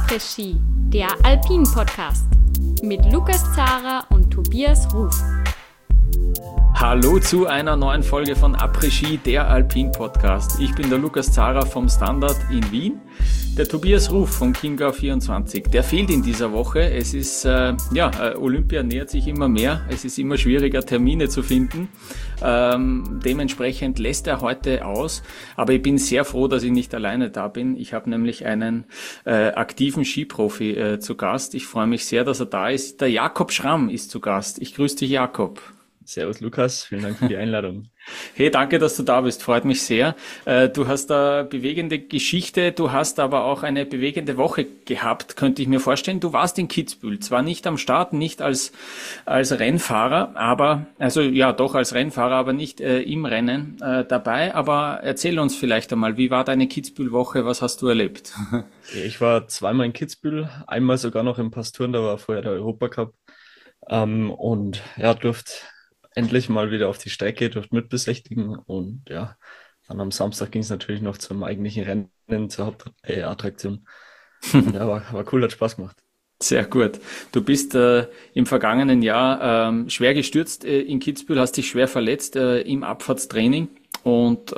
Après-Ski, der Alpin-Podcast mit Lukas Zara und Tobias Ruf. Hallo zu einer neuen Folge von Après-Ski, der Alpin-Podcast. Ich bin der Lukas Zara vom Standard in Wien. Der Tobias Ruf von Chiemgau24, der fehlt in dieser Woche. Es ist, Olympia nähert sich immer mehr. Es ist immer schwieriger, Termine zu finden. Dementsprechend lässt er heute aus. Aber ich bin sehr froh, dass ich nicht alleine da bin. Ich habe nämlich einen aktiven Skiprofi zu Gast. Ich freue mich sehr, dass er da ist. Der Jakob Schramm ist zu Gast. Ich grüße dich, Jakob. Servus Lukas, vielen Dank für die Einladung. Hey, danke, dass du da bist, freut mich sehr. Du hast eine bewegende Geschichte, du hast aber auch eine bewegende Woche gehabt, könnte ich mir vorstellen. Du warst in Kitzbühel, zwar nicht am Start, nicht als Rennfahrer, aber, also ja, doch als Rennfahrer, aber nicht im Rennen dabei. Aber erzähl uns vielleicht einmal, wie war deine Kitzbühel-Woche, was hast du erlebt? Ich war zweimal in Kitzbühel, einmal sogar noch in Pastoren, da war vorher der Europacup. Und ja, durfte endlich mal wieder auf die Strecke, durfte mitbesichtigen und ja, dann am Samstag ging es natürlich noch zum eigentlichen Rennen, zur Hauptattraktion. Und ja, war cool, hat Spaß gemacht. Sehr gut. Du bist im vergangenen Jahr schwer gestürzt in Kitzbühel, hast dich schwer verletzt im Abfahrtstraining und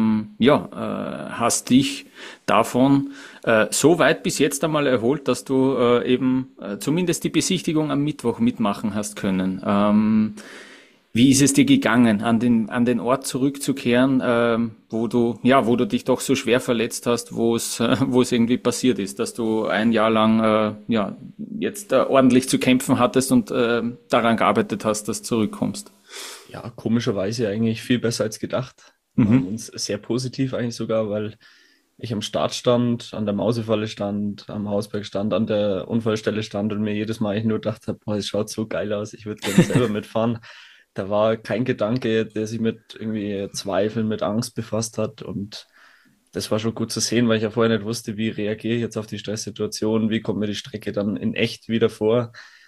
hast dich davon so weit bis jetzt einmal erholt, dass du zumindest die Besichtigung am Mittwoch mitmachen hast können. Wie ist es dir gegangen, an den Ort zurückzukehren, wo du dich doch so schwer verletzt hast, wo es irgendwie passiert ist, dass du ein Jahr lang jetzt ordentlich zu kämpfen hattest und daran gearbeitet hast, dass du zurückkommst? Ja, komischerweise eigentlich viel besser als gedacht. Und sehr positiv eigentlich sogar, weil ich am Start stand, an der Mausefalle stand, am Hausberg stand, an der Unfallstelle stand und mir jedes Mal eigentlich nur gedacht habe, boah, es schaut so geil aus, ich würde gerne selber mitfahren. Da war kein Gedanke, der sich mit irgendwie Zweifeln, mit Angst befasst hat. Und das war schon gut zu sehen, weil ich ja vorher nicht wusste, wie reagiere ich jetzt auf die Stresssituation, wie kommt mir die Strecke dann in echt wieder vor.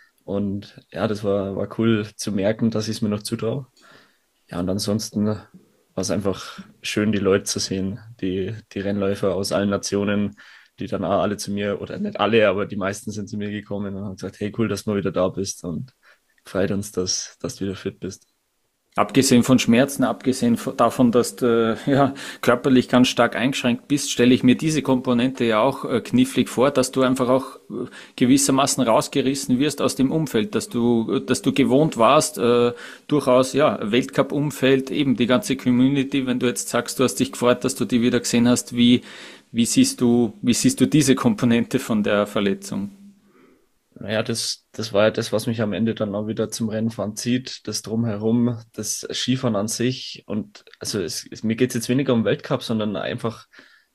Und ja, das war cool zu merken, dass ich es mir noch zutraue. Ja, und ansonsten war es einfach schön, die Leute zu sehen, die Rennläufer aus allen Nationen, die dann auch alle zu mir, oder nicht alle, aber die meisten sind zu mir gekommen und haben gesagt, hey, cool, dass du mal wieder da bist und freut uns, dass du wieder fit bist. Abgesehen von Schmerzen, davon, dass du körperlich ganz stark eingeschränkt bist, stelle ich mir diese Komponente ja auch knifflig vor, dass du einfach auch gewissermaßen rausgerissen wirst aus dem Umfeld, dass du gewohnt warst, durchaus Weltcup-Umfeld, eben die ganze Community. Wenn du jetzt sagst, du hast dich gefreut, dass du die wieder gesehen hast, wie siehst du diese Komponente von der Verletzung? Naja, das war ja das, was mich am Ende dann auch wieder zum Rennfahren zieht, das Drumherum, das Skifahren an sich. Und also mir geht es jetzt weniger um Weltcup, sondern einfach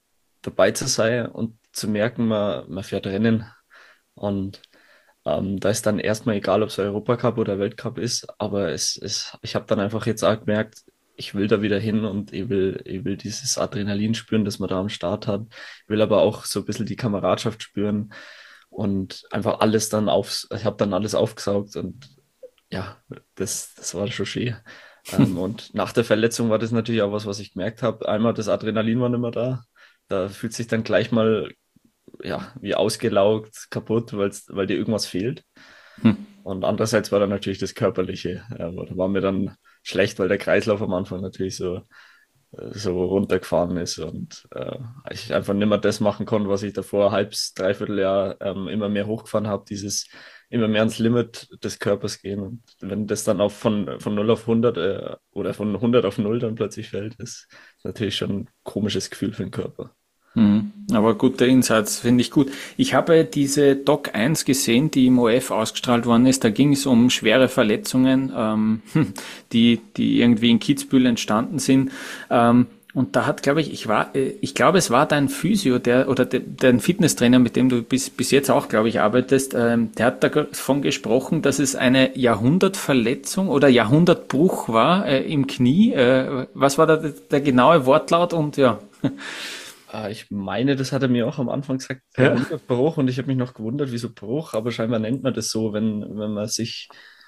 dabei zu sein und zu merken, man fährt Rennen. Und da ist dann erstmal egal, ob es Europacup oder Weltcup ist, aber ich habe dann einfach jetzt auch gemerkt, ich will da wieder hin und ich will dieses Adrenalin spüren, das man da am Start hat. Ich will aber auch so ein bisschen die Kameradschaft spüren. Und einfach ich habe dann alles aufgesaugt und ja, das war schon schön. Und nach der Verletzung war das natürlich auch was ich gemerkt habe. Einmal das Adrenalin war nicht mehr da. Da fühlt sich dann gleich mal, ja, wie ausgelaugt, kaputt, weil dir irgendwas fehlt. Und andererseits war dann natürlich das Körperliche. Da war mir dann schlecht, weil der Kreislauf am Anfang natürlich so runtergefahren ist und ich einfach nicht mehr das machen konnte, was ich davor dreiviertel Jahr immer mehr hochgefahren habe, dieses immer mehr ans Limit des Körpers gehen. Und wenn das dann auch von 0 auf 100 oder von 100 auf 0 dann plötzlich fällt, ist natürlich schon ein komisches Gefühl für den Körper. Aber gute Insights, finde ich gut. Ich habe diese Doc 1 gesehen, die im ORF ausgestrahlt worden ist. Da ging es um schwere Verletzungen, die irgendwie in Kitzbühel entstanden sind. Und da hat, glaube ich glaube, es war dein Physio, dein Fitnesstrainer, mit dem du bis jetzt auch, glaube ich, arbeitest, der hat davon gesprochen, dass es eine Jahrhundertverletzung oder Jahrhundertbruch war im Knie. Was war da der genaue Wortlaut? Und ja. Ich meine, das hat er mir auch am Anfang gesagt, Ja. Bruch, und ich habe mich noch gewundert, wieso Bruch, aber scheinbar nennt man das so, wenn man sich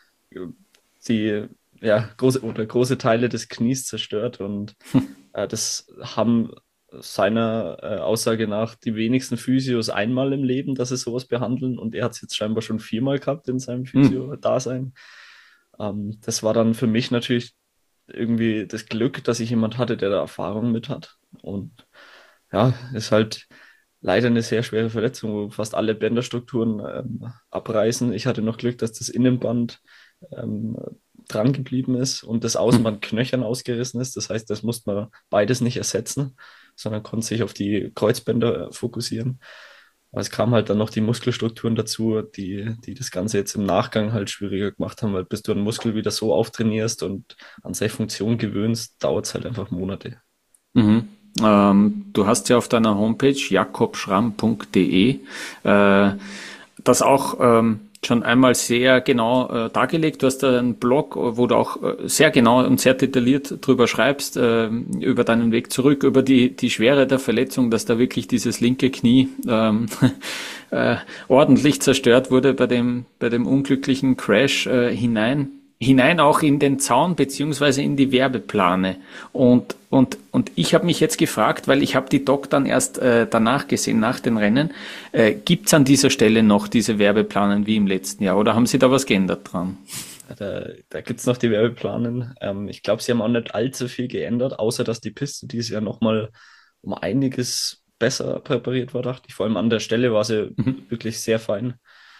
die große Teile des Knies zerstört und das haben seiner Aussage nach die wenigsten Physios einmal im Leben, dass sie sowas behandeln. Und er hat es jetzt scheinbar schon 4-mal gehabt in seinem Hm. Physio-Dasein. Das war dann für mich natürlich irgendwie das Glück, dass ich jemand hatte, der da Erfahrung mit hat. Und ja, ist halt leider eine sehr schwere Verletzung, wo fast alle Bänderstrukturen abreißen. Ich hatte noch Glück, dass das Innenband ähm, dran geblieben ist und das Hm. Außenband knöchern ausgerissen ist. Das heißt, das musste man beides nicht ersetzen, sondern konnte sich auf die Kreuzbänder fokussieren. Aber es kam halt dann noch die Muskelstrukturen dazu, die das Ganze jetzt im Nachgang halt schwieriger gemacht haben, weil bis du einen Muskel wieder so auftrainierst und an seine Funktion gewöhnst, dauert es halt einfach Monate. Mhm. Du hast ja auf deiner Homepage jakobschramm.de das auch schon einmal sehr genau dargelegt. Du hast da einen Blog, wo du auch sehr genau und sehr detailliert drüber schreibst, über deinen Weg zurück, über die Schwere der Verletzung, dass da wirklich dieses linke Knie ordentlich zerstört wurde bei dem unglücklichen Crash hinein auch in den Zaun beziehungsweise in die Werbeplane. Und ich habe mich jetzt gefragt, weil ich habe die Doc dann erst danach gesehen, nach den Rennen, gibt's an dieser Stelle noch diese Werbeplanen wie im letzten Jahr oder haben Sie da was geändert dran? Da gibt es noch die Werbeplanen. Ich glaube, sie haben auch nicht allzu viel geändert, außer dass die Piste dieses Jahr nochmal um einiges besser präpariert war, dachte ich. Vor allem an der Stelle war sie wirklich sehr fein.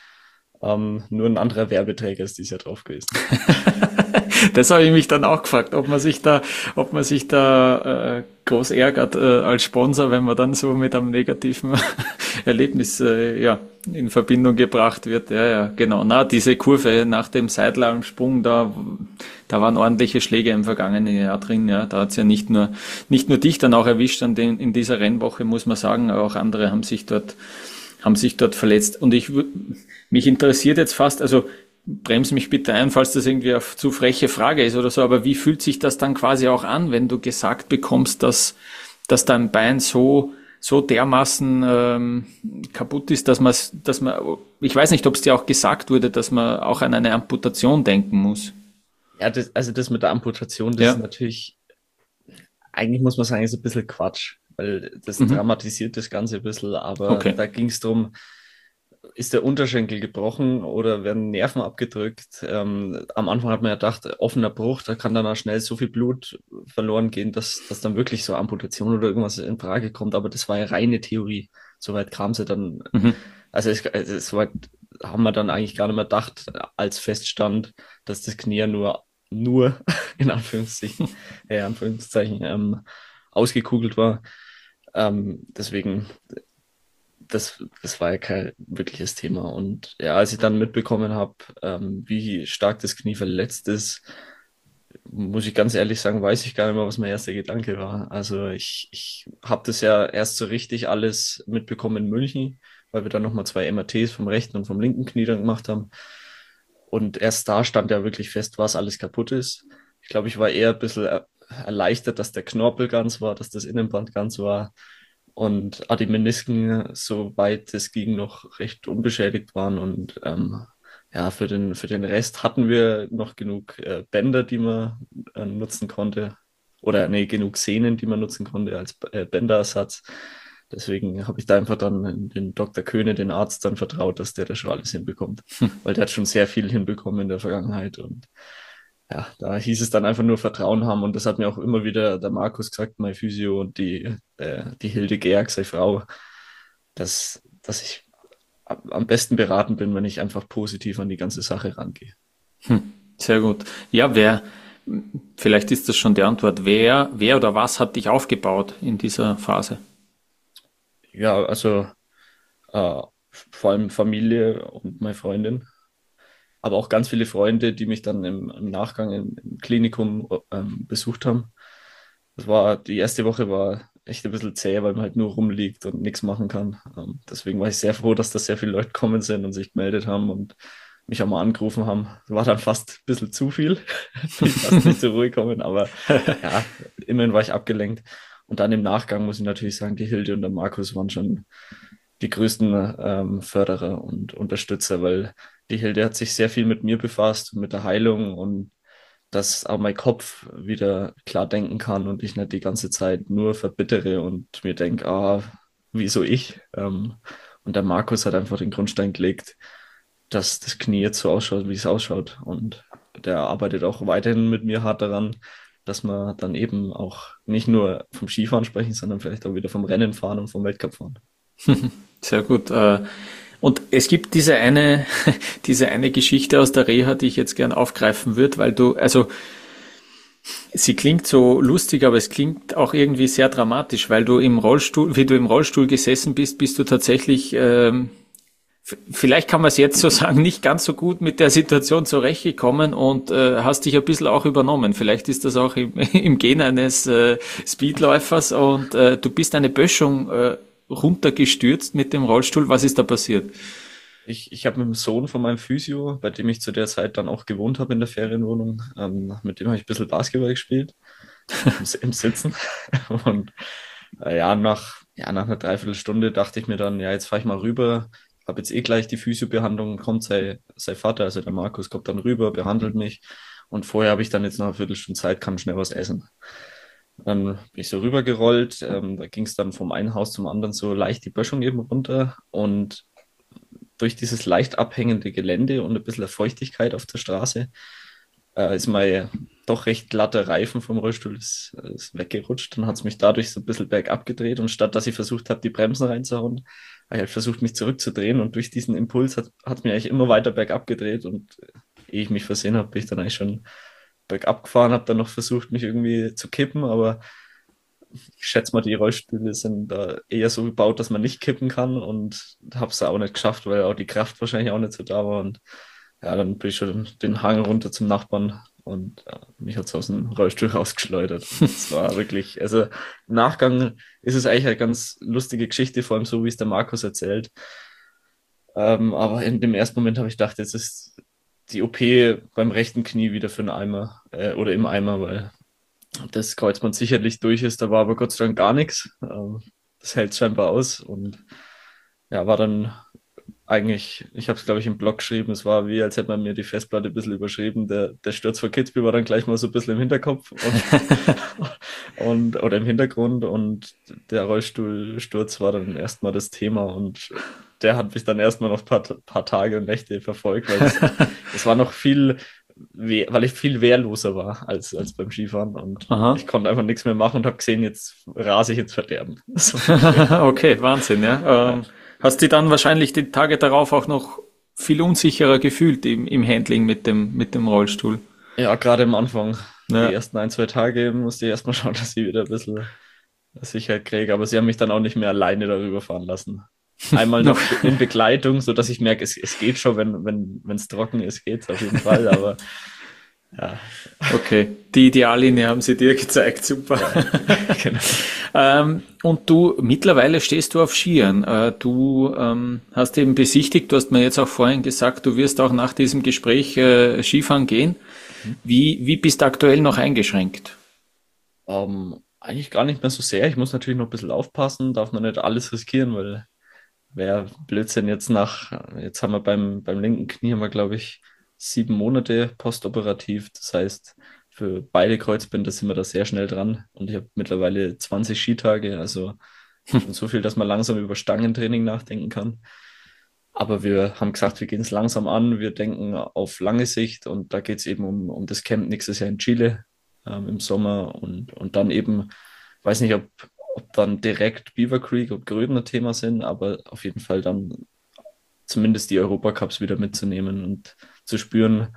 Nur ein anderer Werbeträger ist dieses Jahr drauf gewesen. Das habe ich mich dann auch gefragt, ob man sich da groß ärgert als Sponsor, wenn man dann so mit einem negativen Erlebnis ja in Verbindung gebracht wird. Ja, ja, genau. Na, diese Kurve nach dem Seitlarmsprung, da waren ordentliche Schläge im vergangenen Jahr drin. Ja, da hat's ja nicht nur dich dann auch erwischt in dieser Rennwoche, muss man sagen, auch andere haben sich dort verletzt. Und mich interessiert jetzt fast, also bremse mich bitte ein, falls das irgendwie eine zu freche Frage ist oder so, aber wie fühlt sich das dann quasi auch an, wenn du gesagt bekommst, dass dein Bein so dermaßen kaputt ist, dass man, ich weiß nicht, ob es dir auch gesagt wurde, dass man auch an eine Amputation denken muss. Ja, also das mit der Amputation, das ist Ja. natürlich, eigentlich muss man sagen, ist ein bisschen Quatsch, weil das Mhm. dramatisiert das Ganze ein bisschen, aber Okay. da ging es darum, ist der Unterschenkel gebrochen oder werden Nerven abgedrückt? Am Anfang hat man ja gedacht, offener Bruch, da kann dann auch schnell so viel Blut verloren gehen, dass dann wirklich so Amputation oder irgendwas in Frage kommt. Aber das war ja reine Theorie. Soweit kam sie dann, Mhm. soweit haben wir dann eigentlich gar nicht mehr gedacht, als feststand, dass das Knie ja nur in Anführungszeichen, ausgekugelt war. Deswegen das war ja kein wirkliches Thema. Und ja, als ich dann mitbekommen habe, wie stark das Knie verletzt ist, muss ich ganz ehrlich sagen, weiß ich gar nicht mehr, was mein erster Gedanke war. Also ich habe das ja erst so richtig alles mitbekommen in München, weil wir dann nochmal zwei MRTs vom rechten und vom linken Knie dann gemacht haben. Und erst da stand ja wirklich fest, was alles kaputt ist. Ich glaube, ich war eher ein bisschen erleichtert, dass der Knorpel ganz war, dass das Innenband ganz war und die Menisken, soweit es ging, noch recht unbeschädigt waren. Und ja, für den Rest hatten wir noch genug Bänder, die man nutzen konnte. Oder nee, genug Sehnen, die man nutzen konnte als Bänderersatz. Deswegen habe ich da einfach dann den Dr. Köhne, den Arzt, dann vertraut, dass der das schon alles hinbekommt. Weil der hat schon sehr viel hinbekommen in der Vergangenheit. Und ja, da hieß es dann einfach nur Vertrauen haben. Und das hat mir auch immer wieder der Markus gesagt, mein Physio und die Hilde Georg, seine Frau, dass ich am besten beraten bin, wenn ich einfach positiv an die ganze Sache rangehe. Sehr gut. Ja, vielleicht ist das schon die Antwort, wer oder was hat dich aufgebaut in dieser Phase? Ja, also vor allem Familie und meine Freundin, aber auch ganz viele Freunde, die mich dann im Nachgang im Klinikum besucht haben. Die erste Woche war echt ein bisschen zäh, weil man halt nur rumliegt und nichts machen kann. Deswegen war ich sehr froh, dass da sehr viele Leute gekommen sind und sich gemeldet haben und mich auch mal angerufen haben. War dann fast ein bisschen zu viel. Bin fast nicht zur Ruhe gekommen, aber ja, immerhin war ich abgelenkt. Und dann im Nachgang muss ich natürlich sagen, die Hilde und der Markus waren schon die größten Förderer und Unterstützer, weil die Hilde hat sich sehr viel mit mir befasst und mit der Heilung und dass auch mein Kopf wieder klar denken kann und ich nicht die ganze Zeit nur verbittere und mir denke, wieso ich? Und der Markus hat einfach den Grundstein gelegt, dass das Knie jetzt so ausschaut, wie es ausschaut. Und der arbeitet auch weiterhin mit mir hart daran, dass wir dann eben auch nicht nur vom Skifahren sprechen, sondern vielleicht auch wieder vom Rennen fahren und vom Weltcup fahren. Sehr gut. Und es gibt diese eine, diese eine Geschichte aus der Reha, die ich jetzt gern aufgreifen würde, weil also sie klingt so lustig, aber es klingt auch irgendwie sehr dramatisch, weil wie du im Rollstuhl gesessen bist, bist du tatsächlich, vielleicht kann man es jetzt so sagen, nicht ganz so gut mit der Situation zurechtgekommen und hast dich ein bisschen auch übernommen. Vielleicht ist das auch im Gen eines Speedläufers und du bist eine Böschung runtergestürzt mit dem Rollstuhl. Was ist da passiert? Ich habe mit dem Sohn von meinem Physio, bei dem ich zu der Zeit dann auch gewohnt habe in der Ferienwohnung, mit dem habe ich ein bisschen Basketball gespielt, im Sitzen. Und nach einer Dreiviertelstunde dachte ich mir dann, ja, jetzt fahre ich mal rüber, habe jetzt eh gleich die Physiobehandlung, kommt sein Vater, also der Markus, kommt dann rüber, behandelt mich. Und vorher habe ich dann jetzt noch eine Viertelstunde Zeit, kann schnell was essen. Dann bin ich so rübergerollt, da ging es dann vom einen Haus zum anderen so leicht die Böschung eben runter und durch dieses leicht abhängende Gelände und ein bisschen Feuchtigkeit auf der Straße ist mein doch recht glatter Reifen vom Rollstuhl ist weggerutscht. Dann hat es mich dadurch so ein bisschen bergab gedreht und statt dass ich versucht habe, die Bremsen reinzuhauen, habe ich halt versucht, mich zurückzudrehen und durch diesen Impuls hat es mich eigentlich immer weiter bergab gedreht und ehe ich mich versehen habe, bin ich dann eigentlich schon bergab gefahren, habe dann noch versucht, mich irgendwie zu kippen, aber ich schätze mal, die Rollstühle sind da eher so gebaut, dass man nicht kippen kann und habe es auch nicht geschafft, weil auch die Kraft wahrscheinlich auch nicht so da war und ja, dann bin ich schon den Hang runter zum Nachbarn und mich hat es aus dem Rollstuhl rausgeschleudert. Das war wirklich, also im Nachgang ist es eigentlich eine ganz lustige Geschichte, vor allem so, wie es der Markus erzählt. Aber in dem ersten Moment habe ich gedacht, jetzt ist die OP beim rechten Knie wieder für einen Eimer oder im Eimer, weil das Kreuzband sicherlich durch ist. Da war aber Gott sei Dank gar nichts. Das hält scheinbar aus und ja, war dann eigentlich, ich habe es glaube ich im Blog geschrieben, es war wie, als hätte man mir die Festplatte ein bisschen überschrieben. Der Sturz vor Kitzbühel war dann gleich mal so ein bisschen im Hinterkopf oder im Hintergrund und der Rollstuhlsturz war dann erstmal das Thema und der hat mich dann erstmal noch ein paar Tage und Nächte verfolgt, weil es war noch weil ich viel wehrloser war als beim Skifahren und Aha. ich konnte einfach nichts mehr machen und habe gesehen, jetzt rase ich ins Verderben. So. Okay, Wahnsinn, ja. Hast du dann wahrscheinlich die Tage darauf auch noch viel unsicherer gefühlt im Handling mit dem Rollstuhl? Ja, gerade am Anfang, Ja. die ersten ein, zwei Tage musste ich erstmal schauen, dass ich wieder ein bisschen Sicherheit kriege, aber sie haben mich dann auch nicht mehr alleine darüber fahren lassen. Einmal noch in Begleitung, so dass ich merke, es geht schon, wenn es trocken ist, geht's auf jeden Fall, aber ja. Okay, die Ideallinie haben sie dir gezeigt, super. Ja, genau. Und du, mittlerweile stehst du auf Skiern. Du hast eben besichtigt, du hast mir jetzt auch vorhin gesagt, du wirst auch nach diesem Gespräch Skifahren gehen. Wie bist du aktuell noch eingeschränkt? Eigentlich gar nicht mehr so sehr. Ich muss natürlich noch ein bisschen aufpassen, darf man nicht alles riskieren, weil wäre Blödsinn jetzt haben wir beim linken Knie haben wir, glaube ich, 7 Monate postoperativ. Das heißt, für beide Kreuzbänder sind wir da sehr schnell dran. Und ich habe mittlerweile 20 Skitage, also schon so viel, dass man langsam über Stangentraining nachdenken kann. Aber wir haben gesagt, wir gehen es langsam an, wir denken auf lange Sicht und da geht es eben um das Camp nächstes Jahr in Chile im Sommer und dann eben, weiß nicht, ob dann direkt Beaver Creek und Grödner Thema sind, aber auf jeden Fall dann zumindest die Europacups wieder mitzunehmen und zu spüren,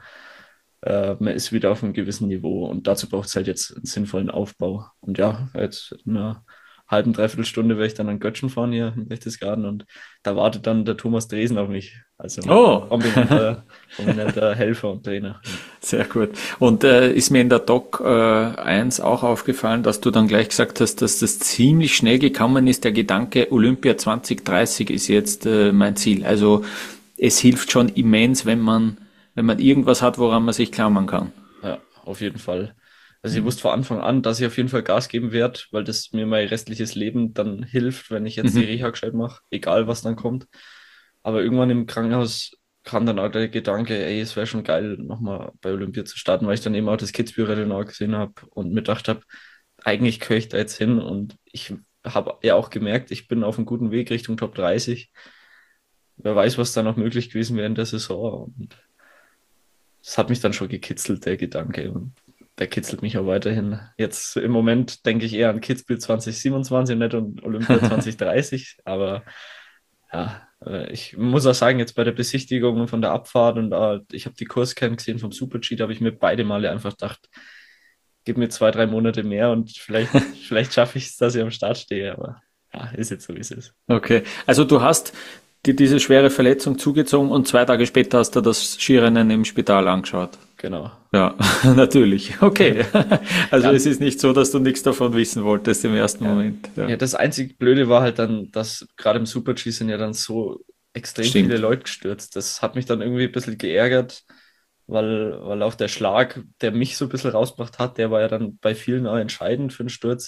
man ist wieder auf einem gewissen Niveau und dazu braucht es halt jetzt einen sinnvollen Aufbau. Und ja, jetzt in einer halben, dreiviertel Stunde werde ich dann an Göttschen fahren hier in Berchtesgaden und da wartet dann der Thomas Dresen auf mich. Also Oh, prominenter Helfer und Trainer. sehr gut. Und ist mir in der Doc 1 auch aufgefallen, dass du dann gleich gesagt hast, dass das ziemlich schnell gekommen ist. Der Gedanke, Olympia 2030 ist jetzt mein Ziel. Also es hilft schon immens, wenn man irgendwas hat, woran man sich klammern kann. Ja, auf jeden Fall. Also ich wusste von Anfang an, dass ich auf jeden Fall Gas geben werde, weil das mir mein restliches Leben dann hilft, wenn ich jetzt die Reha gescheit mache, egal was dann kommt. Aber irgendwann im Krankenhaus kam dann auch der Gedanke, ey, es wäre schon geil, nochmal bei Olympia zu starten, weil ich dann eben auch das Kitzbühel-Rennen gesehen habe und mir gedacht habe, eigentlich gehöre ich da jetzt hin und ich habe ja auch gemerkt, ich bin auf einem guten Weg Richtung Top 30. Wer weiß, was da noch möglich gewesen wäre in der Saison. Und das hat mich dann schon gekitzelt, der Gedanke. Und der kitzelt mich auch weiterhin. Jetzt im Moment denke ich eher an Kitzbühel 2027, nicht an Olympia 2030. Aber ja, ich muss auch sagen, jetzt bei der Besichtigung von der Abfahrt und ich habe die Kurscam gesehen vom Super-G, da habe ich mir beide Male einfach gedacht, gib mir 2, 3 Monate mehr und vielleicht schaffe ich es, dass ich am Start stehe. Aber ja, ist jetzt so, wie es ist. Okay. Also du hast dir diese schwere Verletzung zugezogen und 2 Tage später hast du das Skirennen im Spital angeschaut. Genau. Ja, natürlich. Okay. Also Ja, es ist nicht so, dass du nichts davon wissen wolltest im ersten ja. Moment. Ja, Ja, das einzig Blöde war halt dann, dass gerade im Super-G sind ja dann so extrem viele stimmt. Leute gestürzt. Das hat mich dann irgendwie ein bisschen geärgert, weil auch der Schlag, der mich so ein bisschen rausgebracht hat, der war ja dann bei vielen auch entscheidend für den Sturz.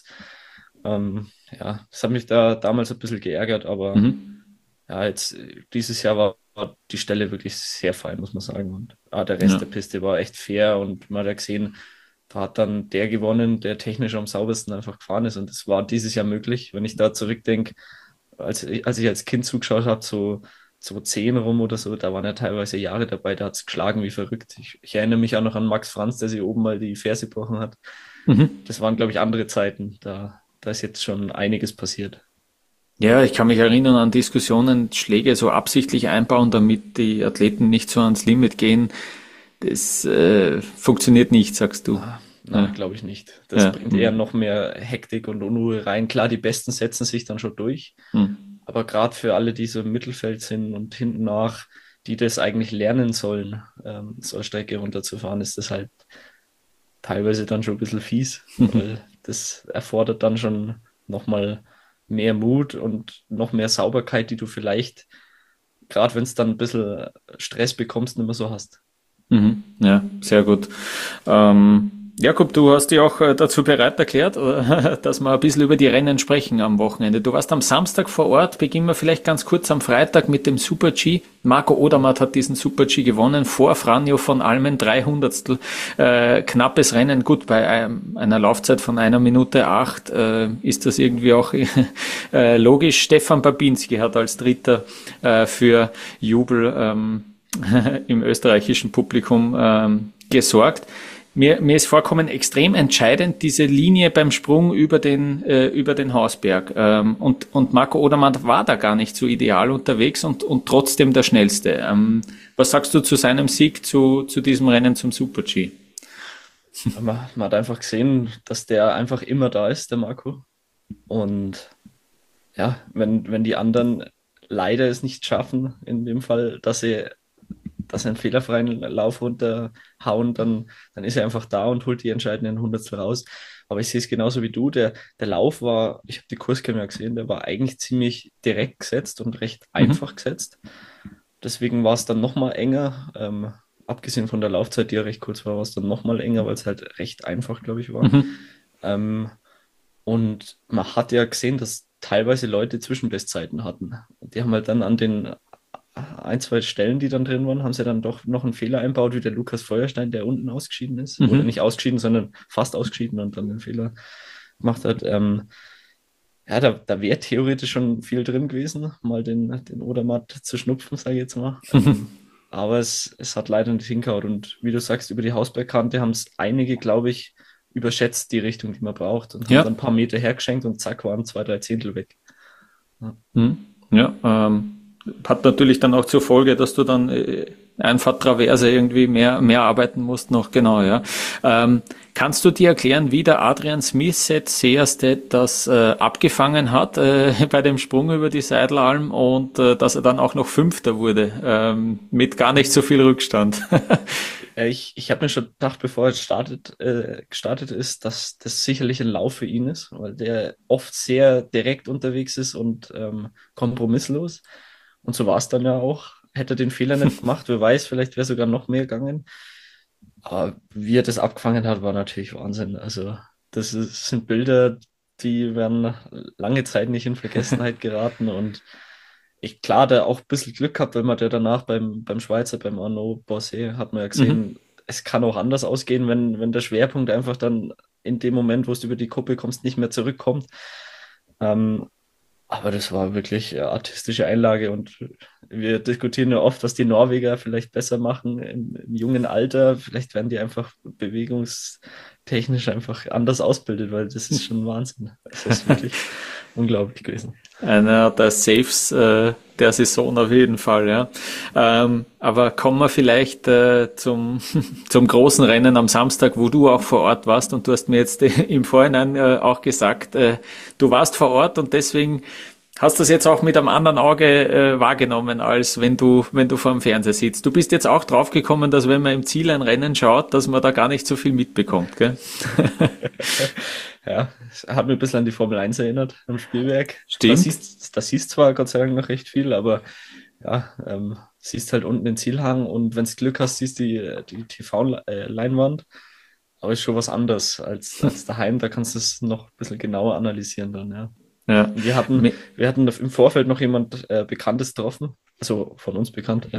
Ja, das hat mich da damals ein bisschen geärgert, aber Mhm. ja, jetzt dieses Jahr war die Stelle wirklich sehr fein, muss man sagen. Und der Rest Ja. der Piste war echt fair und man hat ja gesehen, da hat dann der gewonnen, der technisch am saubersten einfach gefahren ist. Und das war dieses Jahr möglich. Wenn ich da zurückdenke, als ich als Kind zugeschaut habe, so 10 rum oder so, da waren ja teilweise Jahre dabei, da hat es geschlagen wie verrückt. Ich erinnere mich auch noch an Max Franz, der sich oben mal die Ferse gebrochen hat. Mhm. Das waren, glaube ich, andere Zeiten. Da ist jetzt schon einiges passiert. Ja, ich kann mich erinnern an Diskussionen, Schläge so absichtlich einbauen, damit die Athleten nicht so ans Limit gehen. Das funktioniert nicht, sagst du. Na, Ja, glaube ich nicht. Das ja, bringt eher noch mehr Hektik und Unruhe rein. Klar, die Besten setzen sich dann schon durch. Aber gerade für alle, die so im Mittelfeld sind und hinten nach, die das eigentlich lernen sollen, so eine Strecke runterzufahren, ist das halt teilweise dann schon ein bisschen fies, weil das erfordert dann schon nochmal mehr Mut und noch mehr Sauberkeit, die du vielleicht, gerade wenn es dann ein bisschen Stress bekommst, nicht mehr so hast. ja, sehr gut. Jakob, du hast dich auch dazu bereit erklärt, dass wir ein bisschen über die Rennen sprechen am Wochenende. Du warst am Samstag vor Ort. Beginnen wir vielleicht ganz kurz am Freitag mit dem Super-G. Marco Odermatt hat diesen Super-G gewonnen, vor Franjo von Almen, 300. Knappes Rennen. Gut, bei einer Laufzeit von 1 Minute 8 ist das irgendwie auch logisch. Stefan Babinski hat als Dritter für Jubel im österreichischen Publikum gesorgt. Mir ist vorkommen extrem entscheidend diese Linie beim Sprung über den Hausberg. Und Marco Odermatt war da gar nicht so ideal unterwegs und trotzdem der Schnellste. Was sagst du zu seinem Sieg zu diesem Rennen zum Super-G? Man hat einfach gesehen, dass der einfach immer da ist, der Marco. Und ja, wenn die anderen leider es nicht schaffen, in dem Fall, dass sie einen fehlerfreien Lauf runterhauen, dann ist er einfach da und holt die entscheidenden Hundertstel raus. Aber ich sehe es genauso wie du. Der Lauf war, ich habe die Kurscam ja gesehen, der war eigentlich ziemlich direkt gesetzt und recht Mhm. einfach gesetzt. Deswegen war es dann nochmal enger. Abgesehen von der Laufzeit, die ja recht kurz war, war es dann nochmal enger, weil es halt recht einfach, glaube ich, war. Mhm. Ähm, und man hat ja gesehen, dass teilweise Leute Zwischenbestzeiten hatten. Und die haben halt dann an den 1, 2 Stellen, die dann drin waren, haben sie dann doch noch einen Fehler einbaut, wie der Lukas Feuerstein, der unten ausgeschieden ist. Oder Mhm. nicht ausgeschieden, sondern fast ausgeschieden und dann den Fehler gemacht hat. Ja, da wäre theoretisch schon viel drin gewesen, mal den Odermatt zu schnupfen, sage ich jetzt mal. Aber es hat leider nicht hingehauen. Und wie du sagst, über die Hausbergkante haben es einige, glaube ich, überschätzt, die Richtung, die man braucht, und haben Ja. dann ein paar Meter hergeschenkt und zack, waren 2, 3 Zehntel weg. Ja. Mhm. Ja, hat natürlich dann auch zur Folge, dass du dann einfach Traverse irgendwie mehr arbeiten musst noch, genau, ja. Kannst du dir erklären, wie der Adrian Smith jetzt Seerstedt das abgefangen hat bei dem Sprung über die Seidelalm und dass er dann auch noch Fünfter wurde, mit gar nicht so viel Rückstand? Ich habe mir schon gedacht, bevor er gestartet ist, dass das sicherlich ein Lauf für ihn ist, weil der oft sehr direkt unterwegs ist und kompromisslos. Und so war es dann ja auch. Hätte er den Fehler nicht gemacht, wer weiß, vielleicht wäre sogar noch mehr gegangen. Aber wie er das abgefangen hat, war natürlich Wahnsinn. Also, sind Bilder, die werden lange Zeit nicht in Vergessenheit geraten. Und klar, da auch ein bisschen Glück gehabt, weil man ja danach beim Schweizer, beim Arnaud Bossé, hat man ja Mhm. gesehen, es kann auch anders ausgehen, wenn der Schwerpunkt einfach dann in dem Moment, wo du über die Kuppe kommst, nicht mehr zurückkommt. Ähm, aber das war wirklich artistische Einlage und wir diskutieren ja oft, was die Norweger vielleicht besser machen im jungen Alter. Vielleicht werden die einfach bewegungstechnisch einfach anders ausbildet, weil das ist schon Wahnsinn. Es ist wirklich unglaublich gewesen. Einer der Saves der Saison auf jeden Fall, ja. Aber kommen wir vielleicht zum großen Rennen am Samstag, wo du auch vor Ort warst und du hast mir jetzt im Vorhinein auch gesagt, du warst vor Ort und deswegen hast du das jetzt auch mit einem anderen Auge wahrgenommen, als wenn du vor dem Fernseher sitzt. Du bist jetzt auch draufgekommen, dass wenn man im Ziel ein Rennen schaut, dass man da gar nicht so viel mitbekommt, gell? Ja, es hat mir ein bisschen an die Formel 1 erinnert, am Spielberg. Stimmt. Da siehst zwar Gott sei Dank noch recht viel, aber ja, siehst halt unten den Zielhang und wenn du Glück hast, siehst du die TV-Leinwand. Aber ist schon was anderes als daheim, da kannst du es noch ein bisschen genauer analysieren dann, ja. Ja. Und wir hatten im Vorfeld noch jemand Bekanntes getroffen, also von uns bekannt.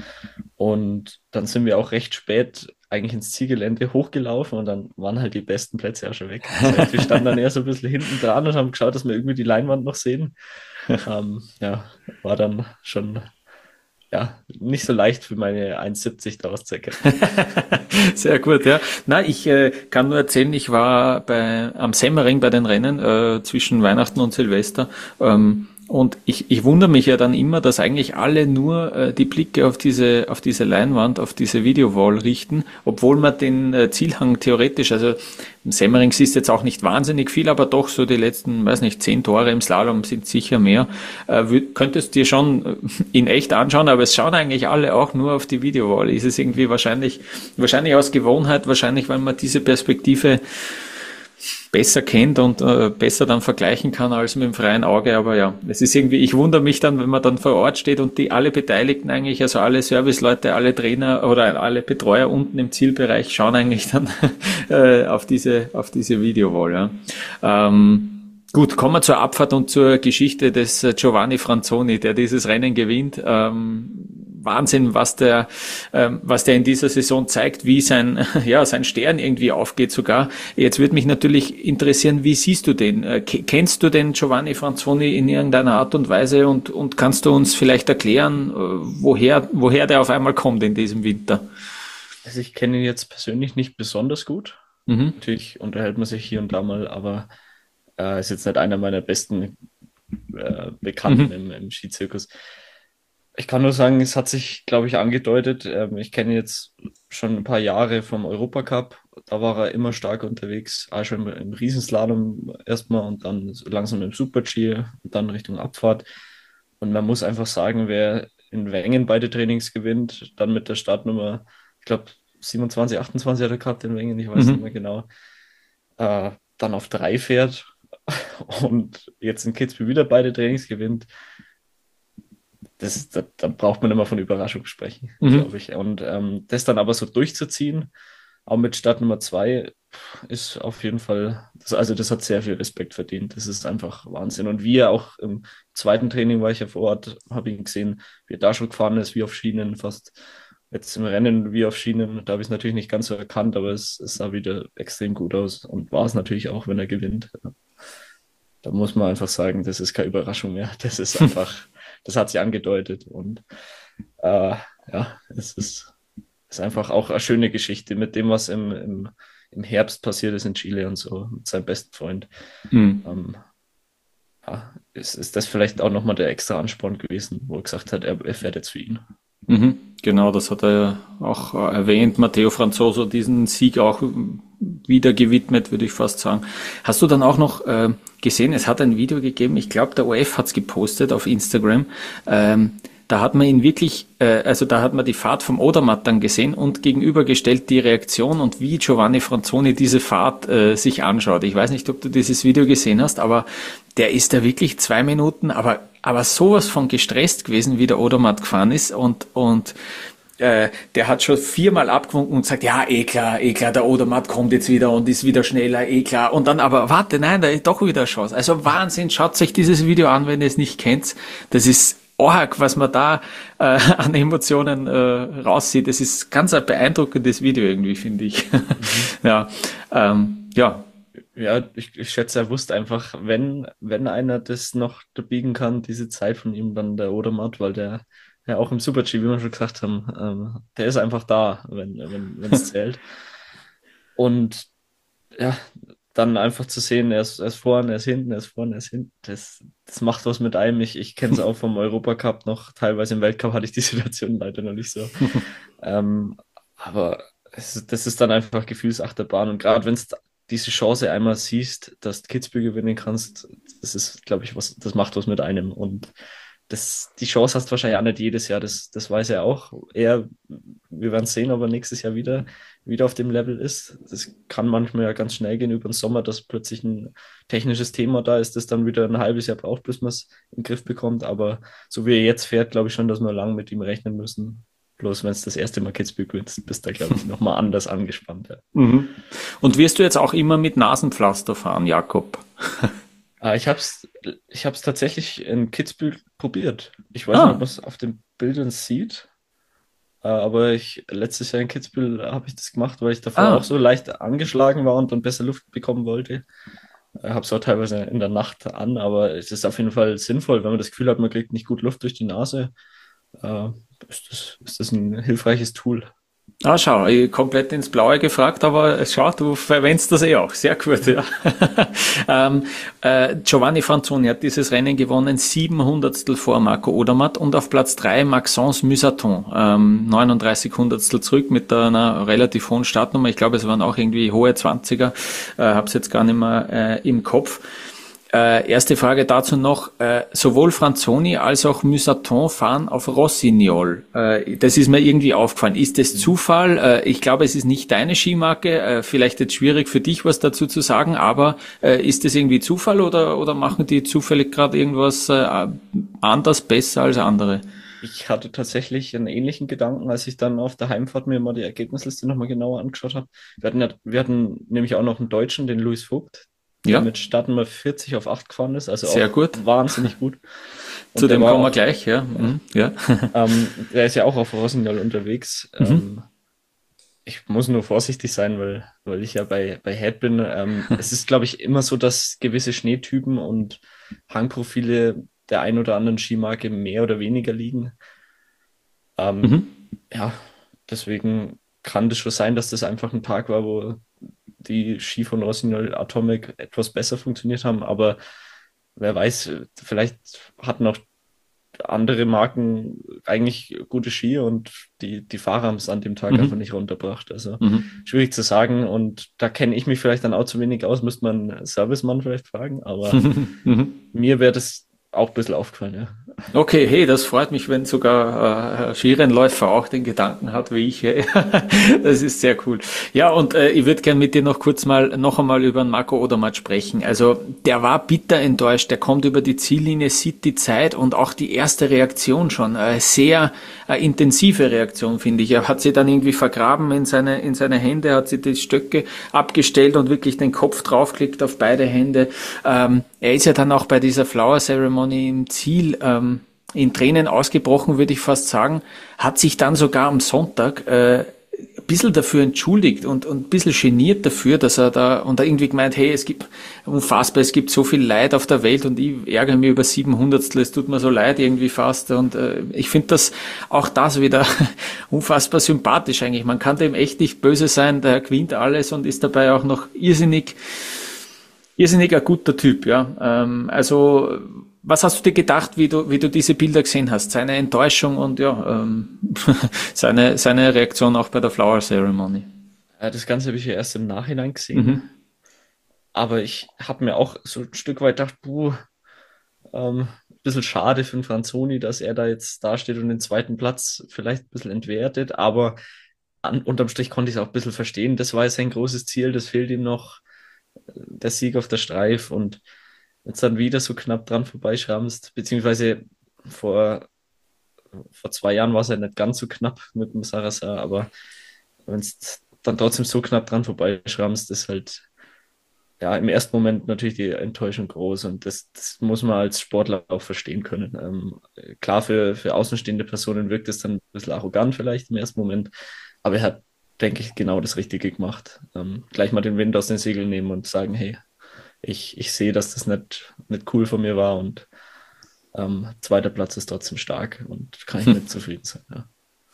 Und dann sind wir auch recht spät eigentlich ins Zielgelände hochgelaufen und dann waren halt die besten Plätze auch schon weg. Das heißt, wir standen dann eher so ein bisschen hinten dran und haben geschaut, dass wir irgendwie die Leinwand noch sehen. Ja, war dann schon ja, nicht so leicht für meine 1,70 daraus zu erkennen. Sehr gut, ja. Na, ich kann nur erzählen, ich war am Semmering bei den Rennen zwischen Weihnachten und Silvester. Und ich wundere mich ja dann immer, dass eigentlich alle nur die Blicke auf diese Leinwand, auf diese Videowall richten, obwohl man den Zielhang theoretisch, also im Semmering siehst jetzt auch nicht wahnsinnig viel, aber doch so die letzten, weiß nicht, 10 Tore im Slalom sind sicher mehr. Könntest dir schon in echt anschauen, aber es schauen eigentlich alle auch nur auf die Videowall. Ist es irgendwie wahrscheinlich aus Gewohnheit, wahrscheinlich, weil man diese Perspektive besser kennt und besser dann vergleichen kann als mit dem freien Auge. Aber ja, es ist irgendwie, ich wundere mich dann, wenn man dann vor Ort steht und die alle Beteiligten eigentlich, also alle Serviceleute, alle Trainer oder alle Betreuer unten im Zielbereich schauen eigentlich dann auf diese Videowall. Ja. Gut, kommen wir zur Abfahrt und zur Geschichte des Giovanni Franzoni, der dieses Rennen gewinnt. Wahnsinn, was der in dieser Saison zeigt, wie sein Stern irgendwie aufgeht sogar. Jetzt würde mich natürlich interessieren, wie siehst du den? Kennst du den Giovanni Franzoni in irgendeiner Art und Weise und kannst du uns vielleicht erklären, woher der auf einmal kommt in diesem Winter? Also ich kenne ihn jetzt persönlich nicht besonders gut. Mhm. Natürlich unterhält man sich hier und da mal, aber ist jetzt nicht einer meiner besten Bekannten im Skizirkus. Ich kann nur sagen, es hat sich, glaube ich, angedeutet. Ich kenne ihn jetzt schon ein paar Jahre vom Europacup. Da war er immer stark unterwegs, auch schon im Riesenslalom erstmal und dann so langsam im Super-G und dann Richtung Abfahrt. Und man muss einfach sagen, wer in Wengen beide Trainings gewinnt, dann mit der Startnummer, ich glaube 27, 28 hat er gehabt in Wengen, ich weiß nicht mehr genau, dann auf 3 fährt und jetzt in Kitzbühel wieder beide Trainings gewinnt. Da braucht man immer von Überraschung sprechen, glaube ich. Und das dann aber so durchzuziehen, auch mit Start Nummer 2, ist auf jeden Fall, das hat sehr viel Respekt verdient. Das ist einfach Wahnsinn. Und wie er auch im zweiten Training war ich ja vor Ort, habe ihn gesehen, wie er da schon gefahren ist, wie auf Schienen, fast jetzt im Rennen wie auf Schienen. Da habe ich es natürlich nicht ganz so erkannt, aber es sah wieder extrem gut aus und war es natürlich auch, wenn er gewinnt. Da muss man einfach sagen, das ist keine Überraschung mehr. Das ist einfach, das hat sich angedeutet und es ist einfach auch eine schöne Geschichte mit dem, was im Herbst passiert ist in Chile und so, mit seinem besten Freund. Ist das vielleicht auch nochmal der extra Ansporn gewesen, wo er gesagt hat, er fährt jetzt für ihn. Genau, das hat er ja auch erwähnt, Matteo Franzoso, diesen Sieg auch wieder gewidmet, würde ich fast sagen. Hast du dann auch noch gesehen, es hat ein Video gegeben, ich glaube, der OF hat es gepostet auf Instagram, da hat man ihn wirklich, da hat man die Fahrt vom Odermatt dann gesehen und gegenübergestellt die Reaktion und wie Giovanni Franzoni diese Fahrt sich anschaut. Ich weiß nicht, ob du dieses Video gesehen hast, aber der ist da wirklich 2 Minuten, aber sowas von gestresst gewesen, wie der Odermatt gefahren ist und der hat schon 4-mal abgewunken und gesagt, ja, klar, der Odermatt kommt jetzt wieder und ist wieder schneller, klar. Und dann aber, warte, nein, da ist doch wieder eine Chance. Also Wahnsinn, schaut euch dieses Video an, wenn ihr es nicht kennt. Das ist arg, was man da an Emotionen raussieht. Es ist ganz ein beeindruckendes Video irgendwie, finde ich. Mhm. Ja, ja. Ja, ich schätze, er wusste einfach, wenn einer das noch biegen kann, diese Zeit von ihm, dann der Odermatt, weil der ja auch im Super-G, wie wir schon gesagt haben, der ist einfach da, wenn es zählt. Und ja, dann einfach zu sehen, er ist vorne, er ist hinten, er ist vorne, er ist hinten, das macht was mit einem. Ich kenne es auch vom Europacup noch, teilweise im Weltcup hatte ich die Situation leider noch nicht so. Aber das ist dann einfach Gefühlsachterbahn. Und gerade wenn du diese Chance einmal siehst, dass du Kitzbühel gewinnen kannst, das ist, glaube ich, das macht was mit einem. Und die Chance hast du wahrscheinlich auch nicht jedes Jahr, das weiß er auch. Wir werden sehen, ob er nächstes Jahr wieder auf dem Level ist. Das kann manchmal ja ganz schnell gehen über den Sommer, dass plötzlich ein technisches Thema da ist, das dann wieder ein halbes Jahr braucht, bis man es in den Griff bekommt. Aber so wie er jetzt fährt, glaube ich schon, dass wir lang mit ihm rechnen müssen. Bloß wenn es das erste Mal Kitzbühel gewinnst, bist du, glaube ich, nochmal anders angespannt. Ja. Mhm. Und wirst du jetzt auch immer mit Nasenpflaster fahren, Jakob? Ich hab's tatsächlich in Kitzbühel probiert. Ich weiß nicht, ob man es auf den Bildern sieht, aber letztes Jahr in Kitzbühel habe ich das gemacht, weil ich davor auch so leicht angeschlagen war und dann besser Luft bekommen wollte. Habe es auch teilweise in der Nacht an, aber es ist auf jeden Fall sinnvoll, wenn man das Gefühl hat, man kriegt nicht gut Luft durch die Nase, äh, ist das ein hilfreiches Tool. Ah, schau, komplett ins Blaue gefragt, aber schau, du verwendest das auch. Sehr gut, ja. Giovanni Franzoni hat dieses Rennen gewonnen, 700 vor Marco Odermatt und auf Platz 3 Maxence Musaton, 39 Hundertstel zurück mit einer relativ hohen Startnummer. Ich glaube, es waren auch irgendwie hohe 20er, hab's jetzt gar nicht mehr im Kopf. Erste Frage dazu noch, sowohl Franzoni als auch Musaton fahren auf Rossignol. Das ist mir irgendwie aufgefallen. Ist das Zufall? Ich glaube, es ist nicht deine Skimarke. Vielleicht jetzt schwierig für dich, was dazu zu sagen, aber ist das irgendwie Zufall oder machen die zufällig gerade irgendwas anders, besser als andere? Ich hatte tatsächlich einen ähnlichen Gedanken, als ich dann auf der Heimfahrt mir mal die Ergebnisliste nochmal genauer angeschaut habe. Wir hatten nämlich auch noch einen Deutschen, den Luis Vogt, der Ja, mit Startnummer 40 auf 8 gefahren ist, also sehr auch gut. wahnsinnig gut. Zu Und der dem war kommen wir auch, gleich, ja. Mhm, ja. der ist ja auch auf Rossignol unterwegs. Mhm. Ich muss nur vorsichtig sein, weil ich ja bei Head bin. Es ist, glaube ich, immer so, dass gewisse Schneetypen und Hangprofile der ein oder anderen Skimarke mehr oder weniger liegen. Ähm, Mhm. ja, deswegen kann das schon sein, dass das einfach ein Tag war, wo die Ski von Rossignol Atomic etwas besser funktioniert haben, aber wer weiß, vielleicht hatten auch andere Marken eigentlich gute Ski und die Fahrer haben es an dem Tag einfach Mhm. nicht runtergebracht. Also Mhm. schwierig zu sagen und da kenne ich mich vielleicht dann auch zu wenig aus, müsste man einen Servicemann vielleicht fragen, aber Mhm. mir wäre das auch ein bisschen aufgefallen, ja. Okay, hey, das freut mich, wenn sogar Skirennläufer auch den Gedanken hat, wie ich. Das ist sehr cool. Ja, und ich würde gern mit dir noch einmal über den Marco Odermatt sprechen. Also der war bitter enttäuscht. Der kommt über die Ziellinie, sieht die Zeit und auch die erste Reaktion schon. Sehr intensive Reaktion, finde ich. Er hat sie dann irgendwie vergraben in seine Hände, hat sie die Stöcke abgestellt und wirklich den Kopf draufgelegt auf beide Hände. Er ist ja dann auch bei dieser Flower Ceremony im Ziel in Tränen ausgebrochen, würde ich fast sagen, hat sich dann sogar am Sonntag ein bisschen dafür entschuldigt und ein bisschen geniert dafür, dass er da und er irgendwie gemeint, hey, es gibt so viel Leid auf der Welt und ich ärgere mich über 700, es tut mir so leid irgendwie fast und ich finde das wieder unfassbar sympathisch eigentlich. Man kann dem echt nicht böse sein, der gewinnt alles und ist dabei auch noch irrsinnig ein guter Typ, ja. Also, was hast du dir gedacht, wie du diese Bilder gesehen hast? Seine Enttäuschung und ja, seine Reaktion auch bei der Flower Ceremony. Das Ganze habe ich ja erst im Nachhinein gesehen, Mhm. aber ich habe mir auch so ein Stück weit gedacht, bisschen schade für den Franzoni, dass er da jetzt dasteht und den zweiten Platz vielleicht ein bisschen entwertet, aber unterm Strich konnte ich es auch ein bisschen verstehen. Das war jetzt sein großes Ziel, das fehlt ihm noch, der Sieg auf der Streif und jetzt dann wieder so knapp dran vorbeischrammst, beziehungsweise vor, vor 2 Jahren war es ja nicht ganz so knapp mit dem Sarrazin, aber wenn es dann trotzdem so knapp dran vorbeischrammst, ist halt ja, im ersten Moment natürlich die Enttäuschung groß und das muss man als Sportler auch verstehen können. Klar, für außenstehende Personen wirkt es dann ein bisschen arrogant vielleicht im ersten Moment, aber er hat, denke ich, genau das Richtige gemacht. Gleich mal den Wind aus den Segeln nehmen und sagen, hey, ich sehe, dass das nicht cool von mir war und zweiter Platz ist trotzdem stark und kann ich mit zufrieden sein. Ja.